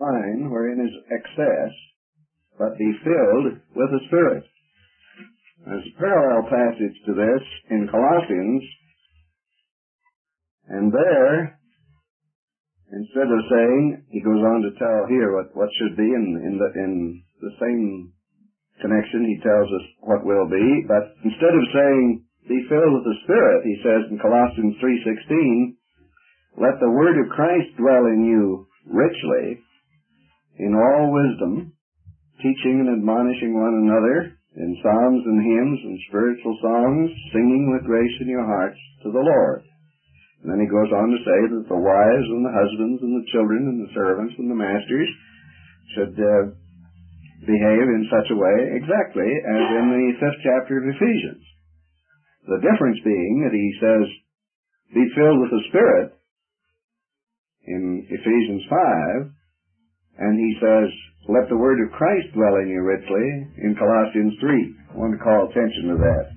wine wherein is excess, but be filled with the Spirit. There's a parallel passage to this in Colossians, and there, instead of saying, he goes on to tell here what should be in the same connection, he tells us what will be, but instead of saying, be filled with the Spirit, he says in Colossians 3:16, let the word of Christ dwell in you richly, in all wisdom, teaching and admonishing one another in psalms and hymns and spiritual songs, singing with grace in your hearts to the Lord. And then he goes on to say that the wives and the husbands and the children and the servants and the masters should behave in such a way exactly as in the 5th chapter of Ephesians. The difference being that he says, be filled with the Spirit in Ephesians 5, and he says, let the word of Christ dwell in you richly in Colossians 3. I want to call attention to that.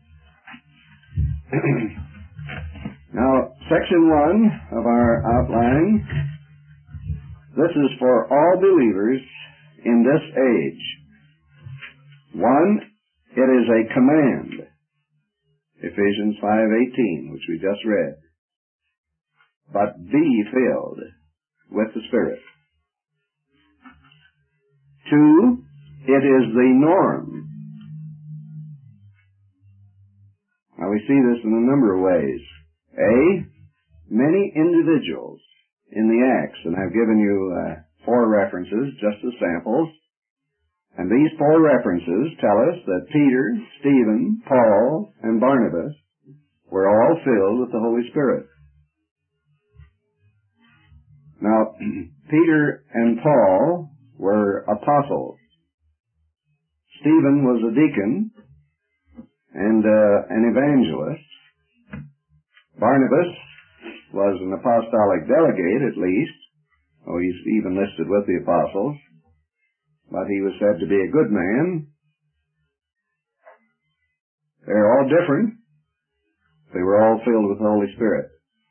Now, section 1 of our outline, this is for all believers in this age. 1, it is a command. Ephesians 5:18, which we just read. But be filled with the Spirit. 2, it is the norm. Now we see this in a number of ways. A, many individuals in the Acts, and I've given you 4 references just as samples, and these 4 references tell us that Peter, Stephen, Paul, and Barnabas were all filled with the Holy Spirit. Now, Peter and Paul were apostles. Stephen was a deacon and an evangelist. Barnabas was an apostolic delegate, at least. Oh, he's even listed with the apostles. But he was said to be a good man. They're all different. They were all filled with the Holy Spirit.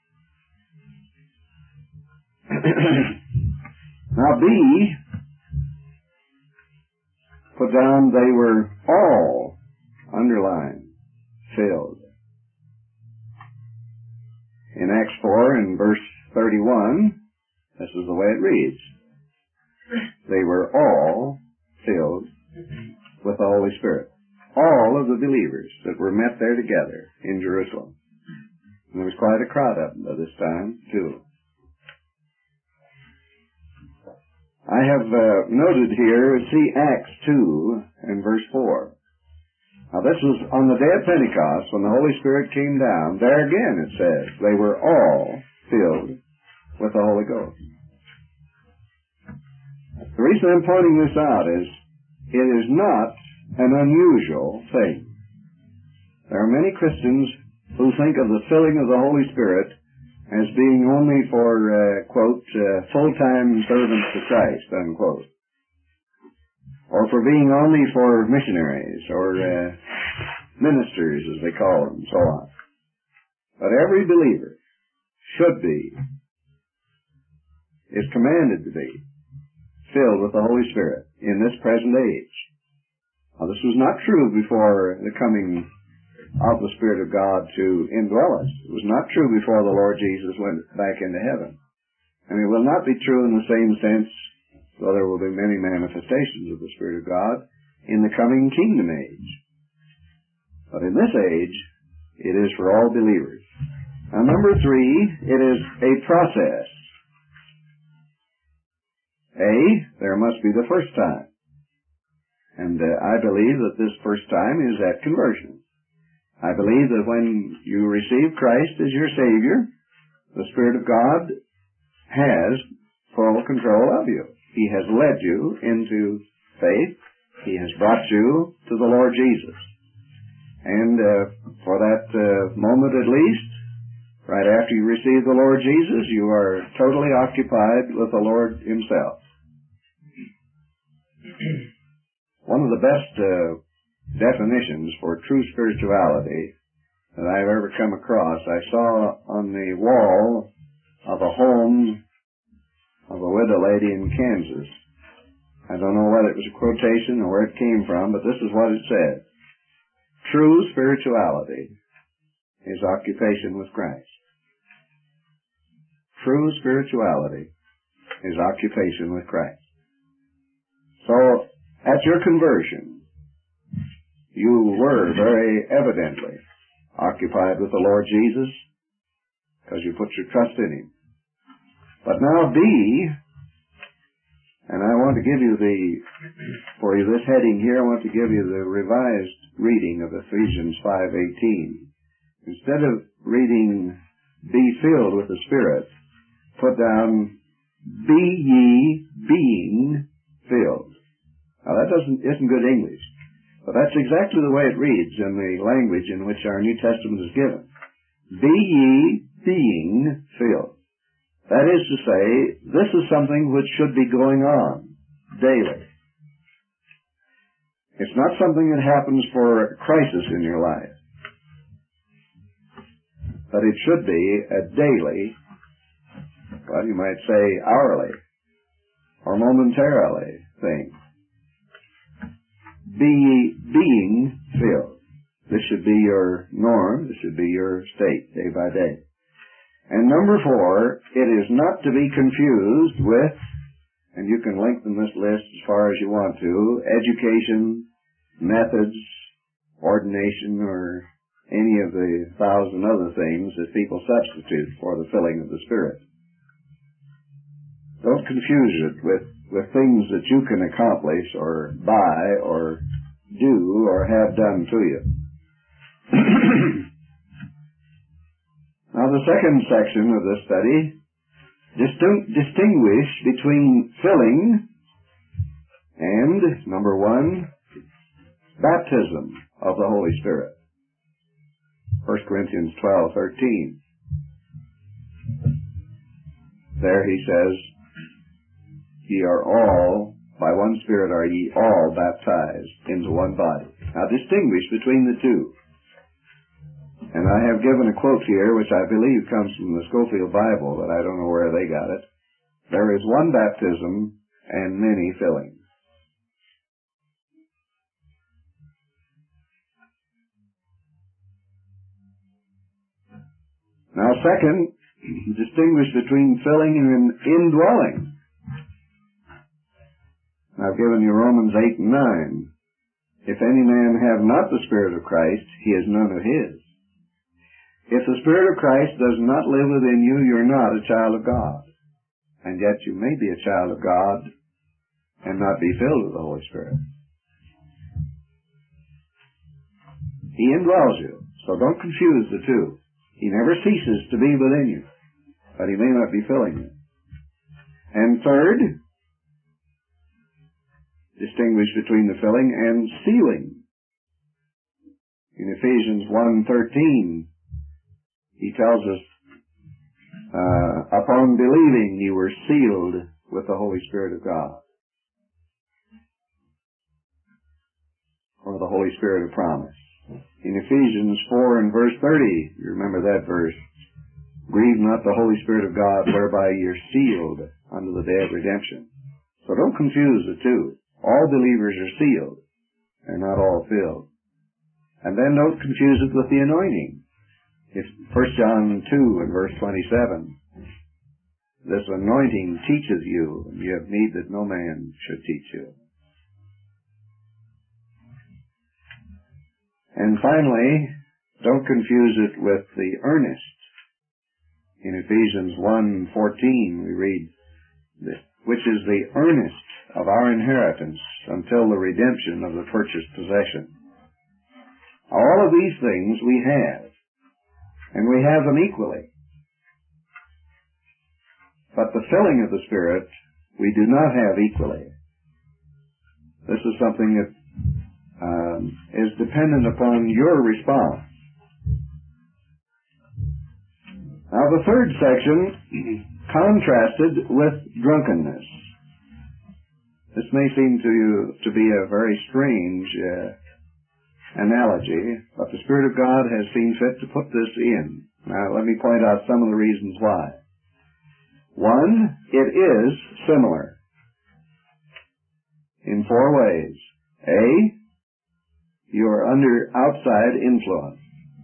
Now, B, put down, they were all, underlined, filled. In Acts 4, in verse 31, this is the way it reads. They were all filled with the Holy Spirit. All of the believers that were met there together in Jerusalem. And there was quite a crowd up by this time, too. I have noted here, see Acts 2 and verse 4. Now this was on the day of Pentecost when the Holy Spirit came down. There again it says, they were all filled with the Holy Ghost. The reason I'm pointing this out is, it is not an unusual thing. There are many Christians who think of the filling of the Holy Spirit as being only for, quote, full-time servants to Christ, unquote. Or for being only for missionaries or ministers, as they call them, and so on. But every believer should be, is commanded to be, filled with the Holy Spirit in this present age. Now, this was not true before the coming of the Spirit of God to indwell us. It was not true before the Lord Jesus went back into heaven. And it will not be true in the same sense, though there will be many manifestations of the Spirit of God in the coming kingdom age. But in this age, it is for all believers. Now, number 3, it is a process. A, there must be the first time. And I believe that this first time is at conversion. I believe that when you receive Christ as your Savior, the Spirit of God has full control of you. He has led you into faith. He has brought you to the Lord Jesus. And for that moment at least, right after you receive the Lord Jesus, you are totally occupied with the Lord Himself. One of the best definitions for true spirituality that I've ever come across, I saw on the wall of a home of a widow lady in Kansas. I don't know whether it was a quotation or where it came from, but this is what it said. True spirituality is occupation with Christ. True spirituality is occupation with Christ. So, at your conversion, you were very evidently occupied with the Lord Jesus because you put your trust in Him. But now B, and I want to give you for you this heading here, I want to give you the revised reading of Ephesians 5:18. Instead of reading be filled with the Spirit, put down be ye being filled. Now that isn't good English, but that's exactly the way it reads in the language in which our New Testament is given. Be ye being filled. That is to say, this is something which should be going on daily. It's not something that happens for a crisis in your life, but it should be a daily, well, you might say hourly or momentarily thing. Be ye being filled. This should be your norm. This should be your state day by day. And number 4, it is not to be confused with, and you can lengthen this list as far as you want to, education, methods, ordination, or any of the 1,000 other things that people substitute for the filling of the Spirit. Don't confuse it with things that you can accomplish or buy or do or have done to you. Now the second section of this study, distinguish between filling and, number 1, baptism of the Holy Spirit. 1 Corinthians 12:13. There he says, ye are all, by one Spirit are ye all baptized into one body. Now distinguish between the two. And I have given a quote here, which I believe comes from the Scofield Bible, but I don't know where they got it. There is one baptism and many fillings. Now second, distinguish between filling and indwelling. I've given you Romans 8 and 9. If any man have not the Spirit of Christ, he is none of his. If the Spirit of Christ does not live within you, you're not a child of God. And yet you may be a child of God and not be filled with the Holy Spirit. He indwells you, so don't confuse the two. He never ceases to be within you, but he may not be filling you. And third, distinguish between the filling and sealing. In Ephesians 1:13, he tells us, upon believing you were sealed with the Holy Spirit of God, or the Holy Spirit of promise. In Ephesians 4 and verse 30, you remember that verse, grieve not the Holy Spirit of God, whereby you're sealed unto the day of redemption. So don't confuse the two. All believers are sealed. They're not all filled. And then don't confuse it with the anointing. If 1 John 2 and verse 27, this anointing teaches you, and you have need that no man should teach you. And finally, don't confuse it with the earnest. In Ephesians 1:14 we read, which is the earnest of our inheritance until the redemption of the purchased possession. All of these things we have, and we have them equally. But the filling of the Spirit we do not have equally. This is something that is dependent upon your response. Now the third section, contrasted with drunkenness. This may seem to you to be a very strange analogy, but the Spirit of God has seen fit to put this in. Now let me point out some of the reasons why. One, it is similar in 4 ways. A, you are under outside influence.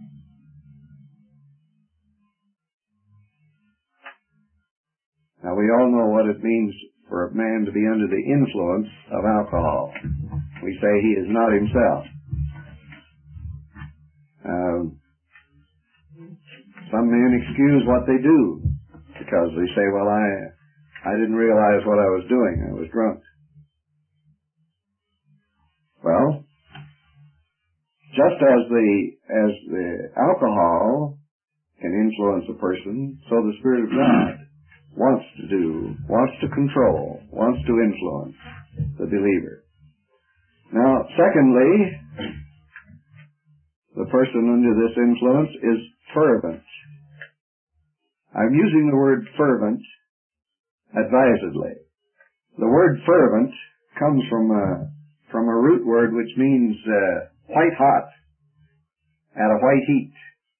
Now, we all know what it means for a man to be under the influence of alcohol. We say he is not himself. Some men excuse what they do because they say, well, I didn't realize what I was doing. I was drunk. Well, just as the alcohol can influence a person, so the Spirit of God wants to control, wants to influence the believer. Now, secondly, the person under this influence is fervent. I'm using the word fervent advisedly. The word fervent comes from a root word which means white hot, at a white heat.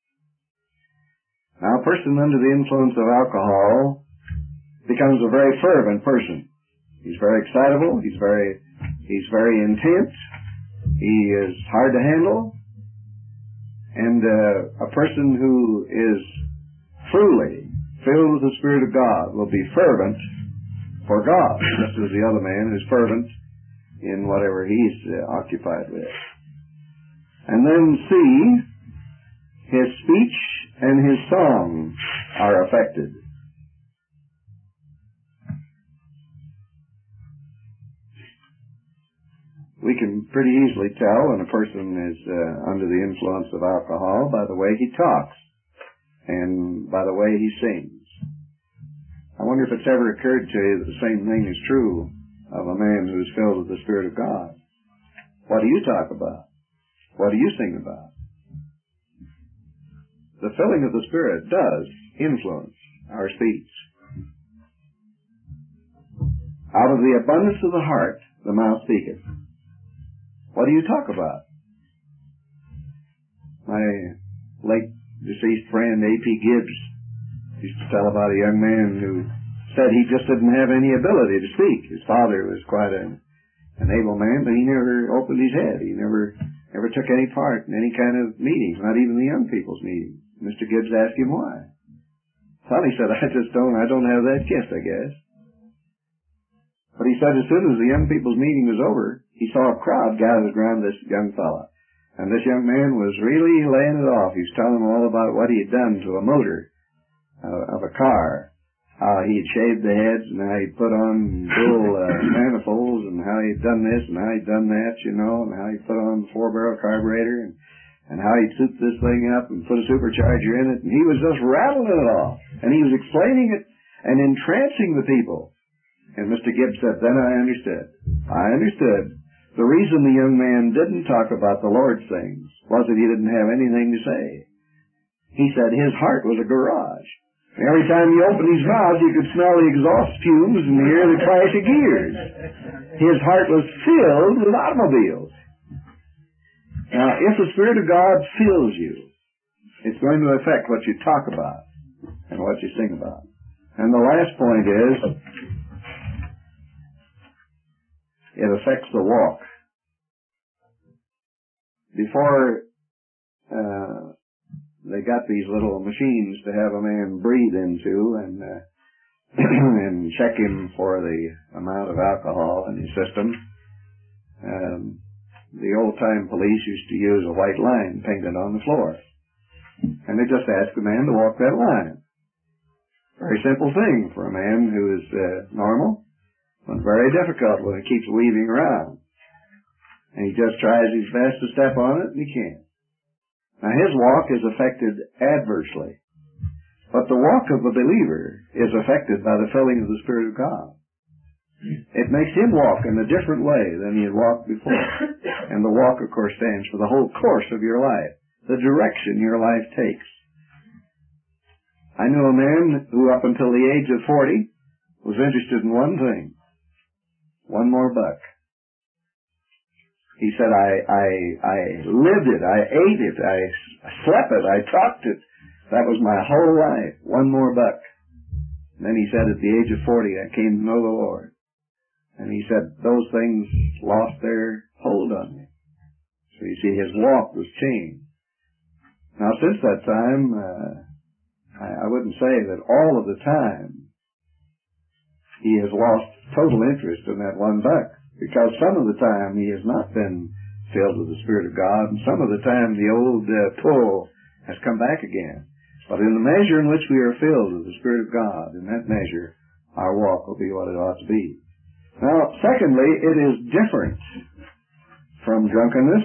Now, a person under the influence of alcohol becomes a very fervent person. He's very excitable. He's very intense. He is hard to handle. And a person who is truly filled with the Spirit of God will be fervent for God, just as the other man is fervent in whatever he's occupied with. And then C, his speech and his song are affected. We can pretty easily tell when a person is under the influence of alcohol by the way he talks and by the way he sings. I wonder if it's ever occurred to you that the same thing is true of a man who is filled with the Spirit of God. What do you talk about? What do you sing about? The filling of the Spirit does influence our speech. Out of the abundance of the heart, the mouth speaketh. What do you talk about? My late deceased friend, A.P. Gibbs, used to tell about a young man who said he just didn't have any ability to speak. His father was quite an able man, but he never opened his head. He never took any part in any kind of meetings, not even the young people's meetings. Mr. Gibbs asked him why. Finally, he said, I don't have that gift, I guess. But he said as soon as the young people's meeting was over, he saw a crowd gathered around this young fella. And this young man was really laying it off. He was telling them all about what he had done to a motor of a car. How he had shaved the heads and how he'd put on dual manifolds and how he'd done this and how he'd done that, and how he'd put on the 4-barrel carburetor and how he'd souped this thing up and put a supercharger in it. And he was just rattling it off. And he was explaining it and entrancing the people. And Mr. Gibbs said, then I understood. I understood. The reason the young man didn't talk about the Lord's things was that he didn't have anything to say. He said his heart was a garage. Every time he opened his mouth, you could smell the exhaust fumes and hear the clash of gears. His heart was filled with automobiles. Now, if the Spirit of God fills you, it's going to affect what you talk about and what you sing about. And the last point is, it affects the walk. Before they got these little machines to have a man breathe into and and check him for the amount of alcohol in his system, the old-time police used to use a white line painted on the floor. And they just asked the man to walk that line. Very simple thing for a man who is normal. But very difficult when it keeps weaving around. And he just tries his best to step on it, and he can't. Now, his walk is affected adversely. But the walk of the believer is affected by the filling of the Spirit of God. It makes him walk in a different way than he had walked before. And the walk, of course, stands for the whole course of your life, the direction your life takes. I knew a man who, up until the age of 40, was interested in one thing. One more buck. He said, I lived it, I ate it, I slept it, I talked it. That was my whole life. One more buck. And then he said at the age of 40, I came to know the Lord. And he said those things lost their hold on me. So you see, his walk was changed. Now, since that time, I wouldn't say that all of the time he has lost total interest in that one buck, because some of the time he has not been filled with the Spirit of God, and some of the time the old pull has come back again. But in the measure in which we are filled with the Spirit of God, in that measure, our walk will be what it ought to be. Now, secondly, it is different from drunkenness.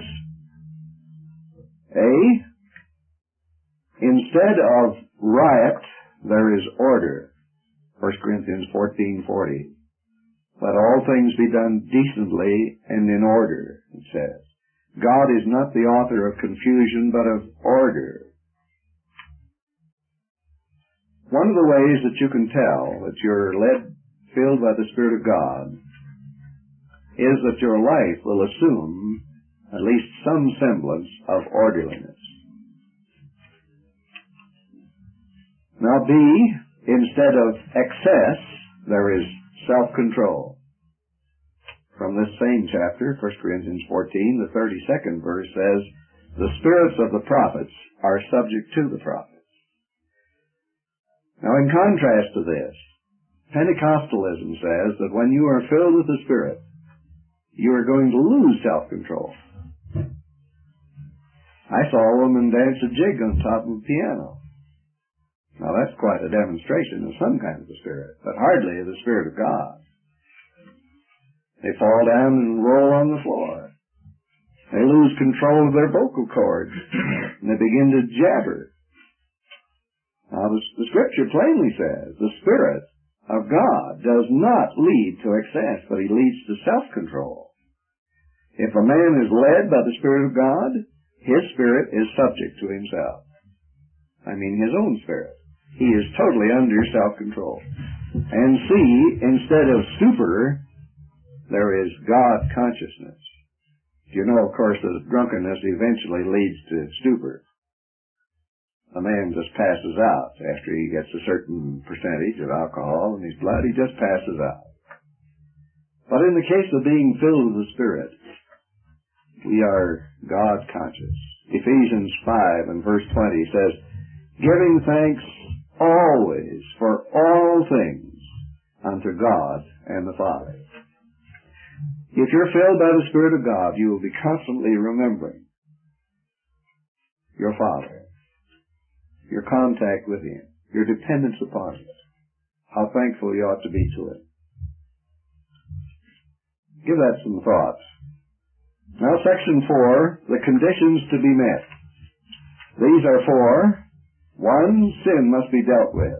Instead of riot, there is order. 1 Corinthians 14:40. Let all things be done decently and in order, it says. God is not the author of confusion, but of order. One of the ways that you can tell that you're filled by the Spirit of God is that your life will assume at least some semblance of orderliness. Now, B, instead of excess, there is self-control. From this same chapter, 1 Corinthians 14, the 32nd verse says, the spirits of the prophets are subject to the prophets. Now, in contrast to this, Pentecostalism says that when you are filled with the Spirit, you are going to lose self-control. I saw a woman dance a jig on top of a piano. Now, that's quite a demonstration of some kind of the Spirit, but hardly of the Spirit of God. They fall down and roll on the floor. They lose control of their vocal cords, and they begin to jabber. Now, the Scripture plainly says the Spirit of God does not lead to excess, but he leads to self-control. If a man is led by the Spirit of God, his spirit is subject to himself. I mean his own spirit. He is totally under self-control. And C, instead of stupor, there is God consciousness. You know, of course, that drunkenness eventually leads to stupor. A man just passes out after he gets a certain percentage of alcohol in his blood. He just passes out. But in the case of being filled with the Spirit, we are God conscious. Ephesians 5 and verse 20 says, giving thanks always for all things unto God and the Father. If you're filled by the Spirit of God, you will be constantly remembering your Father, your contact with Him, your dependence upon Him, how thankful you ought to be to Him. Give that some thought. Now, section 4, the conditions to be met. These are 4. 1, sin must be dealt with.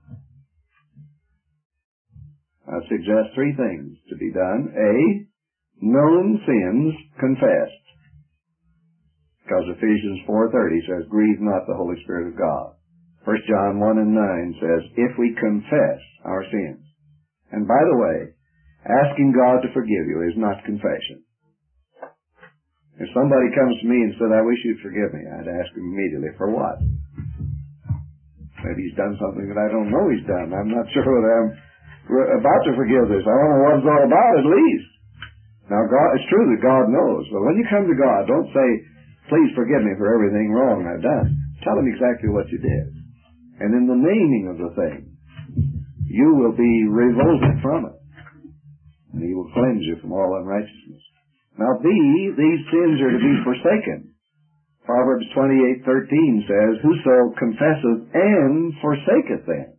I suggest 3 things to be done. A, known sins confessed. Because Ephesians 4:30 says, grieve not the Holy Spirit of God. 1 John 1 and 9 says, if we confess our sins. And by the way, asking God to forgive you is not confession. If somebody comes to me and said, I wish you'd forgive me, I'd ask him immediately, for what? Maybe he's done something that I don't know he's done. I'm not sure whether I'm about to forgive this. I don't know what it's all about, at least. Now, God, it's true that God knows, but when you come to God, don't say, please forgive me for everything wrong I've done. Tell him exactly what you did. And in the naming of the thing, you will be revolted from it. And he will cleanse you from all unrighteousness. Now, B, these sins are to be forsaken. Proverbs 28:13 says, whoso confesseth and forsaketh them.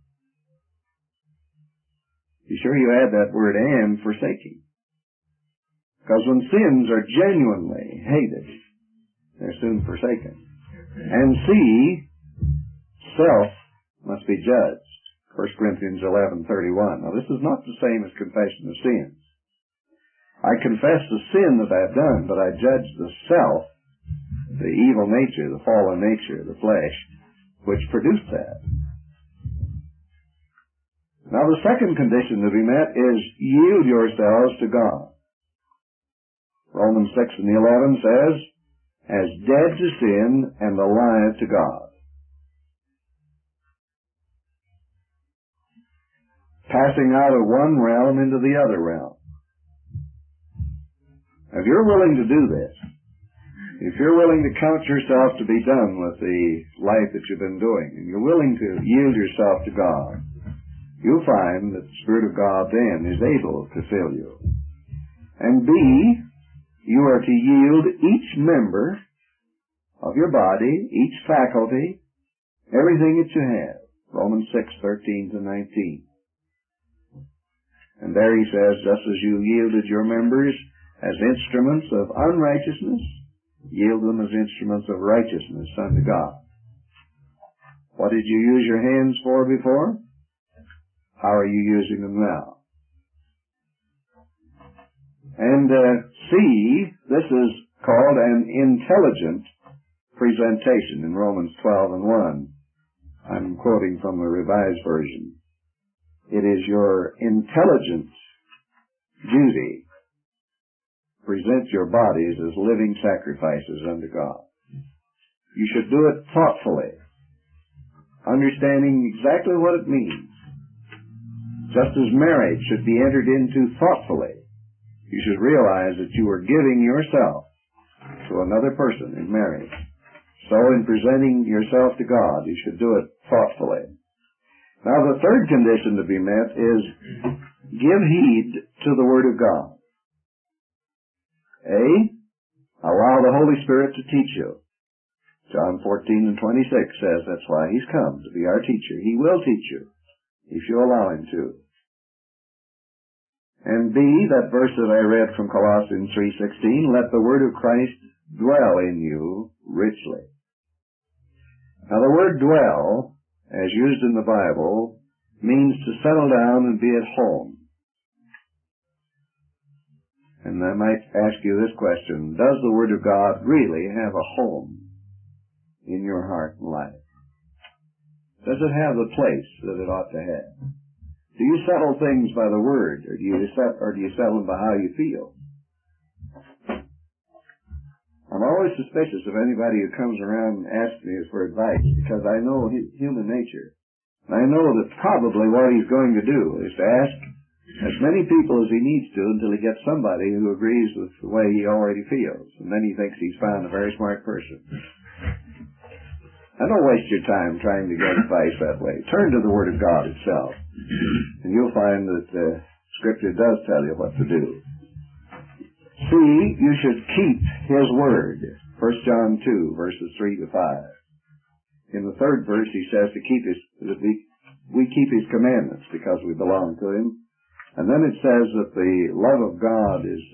Be sure you add that word and, forsaking. Because when sins are genuinely hated, they're soon forsaken. And C, self must be judged. 1 Corinthians 11:31. Now, this is not the same as confession of sins. I confess the sin that I've done, but I judge the self, the evil nature, the fallen nature, the flesh, which produced that. Now, the second condition to be met is yield yourselves to God. Romans 6 and 11 says, as dead to sin and alive to God. passing out of one realm into the other realm. If you're willing to do this, if you're willing to count yourself to be done with the life that you've been doing, and you're willing to yield yourself to God, you'll find that the Spirit of God then is able to fill you. And B, you are to yield each member of your body, each faculty, everything that you have. Romans 6:13-19. And there he says, just as you yielded your members as instruments of unrighteousness, yield them as instruments of righteousness unto God. What did you use your hands for before? How are you using them now? And C, this is called an intelligent presentation in Romans 12:1. I'm quoting from the Revised Version. It is your intelligent duty to present your bodies as living sacrifices unto God. You should do it thoughtfully, understanding exactly what it means. Just as marriage should be entered into thoughtfully, you should realize that you are giving yourself to another person in marriage. So in presenting yourself to God, you should do it thoughtfully. Now the third condition to be met is give heed to the Word of God. A, allow the Holy Spirit to teach you. John 14:26 says that's why He's come, to be our teacher. He will teach you, if you allow Him to. And B, that verse that I read from Colossians 3:16, let the word of Christ dwell in you richly. Now the word dwell, as used in the Bible, means to settle down and be at home. And I might ask you this question, does the Word of God really have a home in your heart and life? Does it have the place that it ought to have? Do you settle things by the Word, or do you settle them by how you feel? I'm always suspicious of anybody who comes around and asks me for advice, because I know human nature. I know that probably what he's going to do is to ask as many people as he needs to until he gets somebody who agrees with the way he already feels. And then he thinks he's found a very smart person. Now, don't waste your time trying to get advice that way. Turn to the Word of God itself, and you'll find that Scripture does tell you what to do. C, you should keep His Word. 1 John 2, verses 3-5. In the third verse, he says that we keep His commandments because we belong to Him. And then it says that the love of God is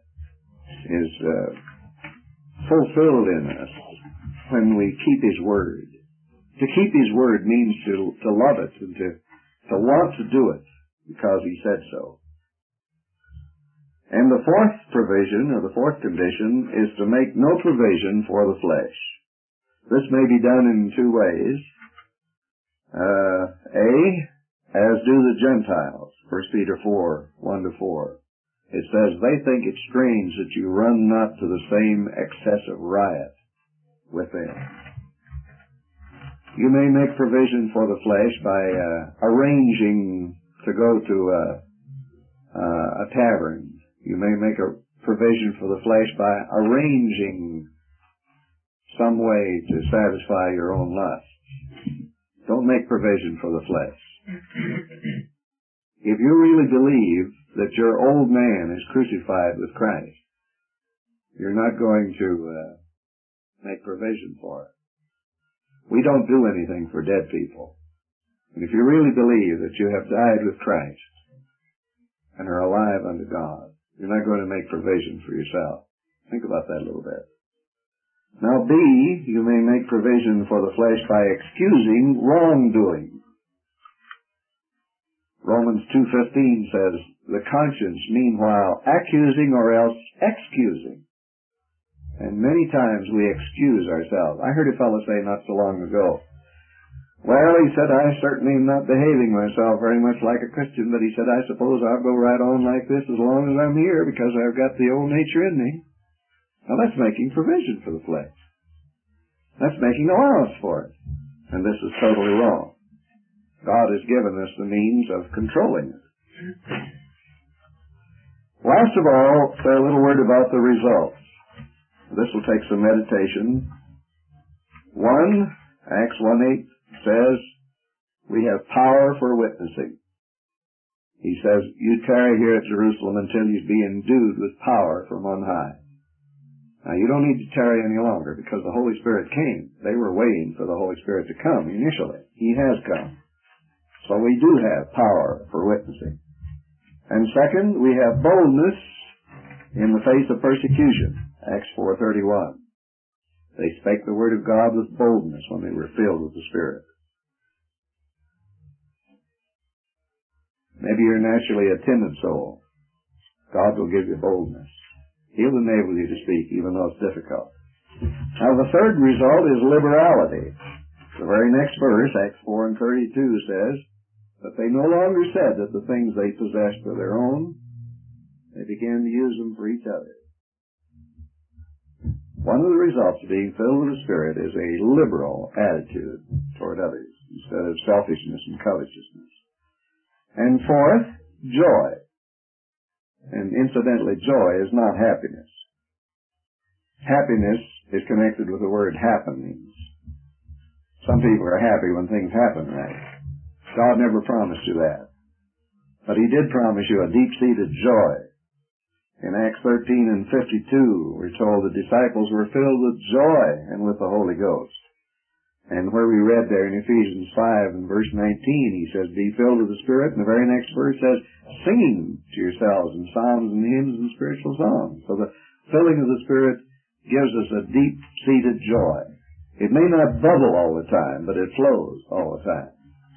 fulfilled in us when we keep His Word. To keep His Word means to love it and to want to do it because He said so. And the fourth provision, or the fourth condition, is to make no provision for the flesh. This may be done in two ways. A, as do the Gentiles. 1 Peter 4:1-4. It says, they think it strange that you run not to the same excessive riot with them. You may make provision for the flesh by arranging to go to a tavern. You may make a provision for the flesh by arranging some way to satisfy your own lust. Don't make provision for the flesh. If you really believe that your old man is crucified with Christ, you're not going to make provision for it. We don't do anything for dead people. And if you really believe that you have died with Christ and are alive unto God, you're not going to make provision for yourself. Think about that a little bit. Now, B, you may make provision for the flesh by excusing wrongdoing. Romans 2:15 says, the conscience, meanwhile, accusing or else excusing. And many times we excuse ourselves. I heard a fellow say not so long ago, well, he said, I certainly am not behaving myself very much like a Christian, but he said, I suppose I'll go right on like this as long as I'm here because I've got the old nature in me. Now that's making provision for the flesh. That's making allowance for it. And this is totally wrong. God has given us the means of controlling it. Last of all, say a little word about the results. This will take some meditation. 1, Acts 1:8 says, we have power for witnessing. He says, you tarry here at Jerusalem until you be endued with power from on high. Now, you don't need to tarry any longer because the Holy Spirit came. They were waiting for the Holy Spirit to come initially. He has come. So we do have power for witnessing. And second, we have boldness in the face of persecution. Acts 4:31. They spake the word of God with boldness when they were filled with the Spirit. Maybe you're naturally a timid soul. God will give you boldness. He'll enable you to speak even though it's difficult. Now the third result is liberality. The very next verse, Acts 4:32, says, but they no longer said that the things they possessed were their own. They began to use them for each other. One of the results of being filled with the Spirit is a liberal attitude toward others instead of selfishness and covetousness. And fourth, joy. And incidentally, joy is not happiness. Happiness is connected with the word happenings. Some people are happy when things happen right. God never promised you that. But He did promise you a deep-seated joy. In Acts 13:52, we're told the disciples were filled with joy and with the Holy Ghost. And where we read there in Ephesians 5 and verse 19, he says, be filled with the Spirit. And the very next verse says, singing to yourselves in psalms and hymns and spiritual songs. So the filling of the Spirit gives us a deep-seated joy. It may not bubble all the time, but it flows all the time.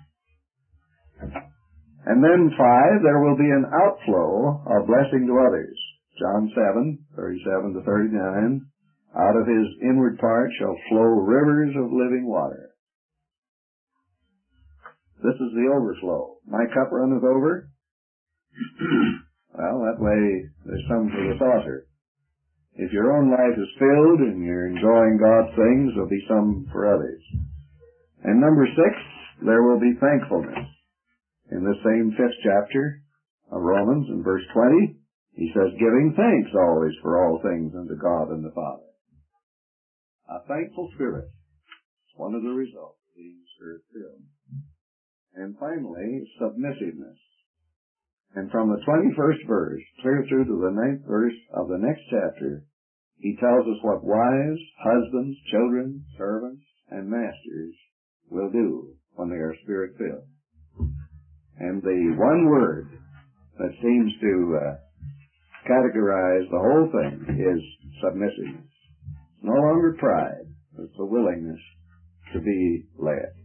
And then 5, there will be an outflow of blessing to others. John 7:37-39. Out of his inward part shall flow rivers of living water. This is the overflow. My cup runneth over. Well, that way there's some for the saucer. If your own life is filled and you're enjoying God's things, there'll be some for others. And number 6, there will be thankfulness. In the same 5th chapter of Romans, in verse 20, he says, giving thanks always for all things unto God and the Father. A thankful spirit is one of the results of being Spirit-filled. And finally, submissiveness. And from the 21st verse, clear through to the 9th verse of the next chapter, he tells us what wives, husbands, children, servants, and masters will do when they are Spirit-filled. And the one word that seems to categorize the whole thing is submissiveness. No longer pride, but it's a willingness to be led.